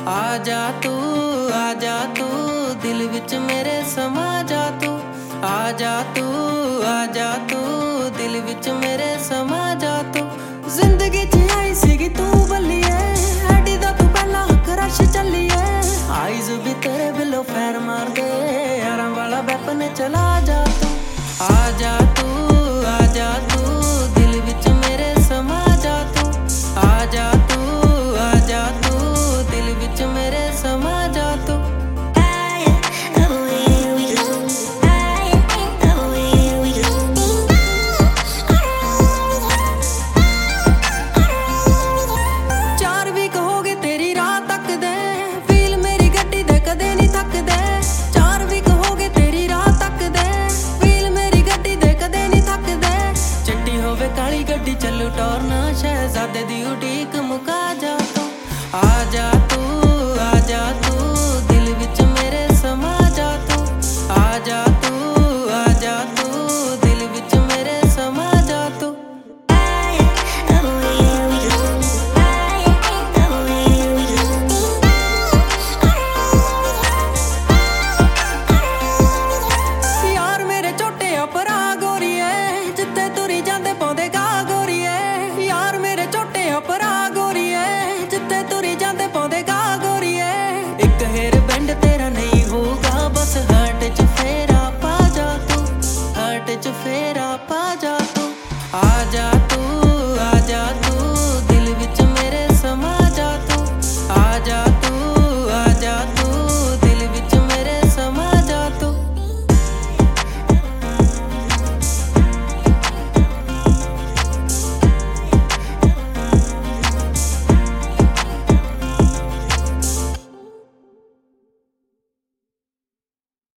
ਆ ਜਾ ਤੂੰ ਦਿਲ ਵਿੱਚ ਮੇਰੇ ਸਮਾ ਜਾ ਤੂੰ ਆ ਜਾ ਤੂੰ ਦਿਲ ਵਿੱਚ ਮੇਰੇ ਸਮਾ ਜਾ ਤੂੰ ਜ਼ਿੰਦਗੀ 'ਚ ਆਈ ਸੀਗੀ ਤੂੰ ਬੱਲੀਏ ਐਡੀ ਦਾ ਤੂੰ ਪਹਿਲਾਂ ਕਰਸ਼ ਚੱਲੀਏ ਆਈਜ਼ ਵੀ ਤੇਰੇ ਬਿੱਲੋ ਫੈਰ ਮਾਰਦੇ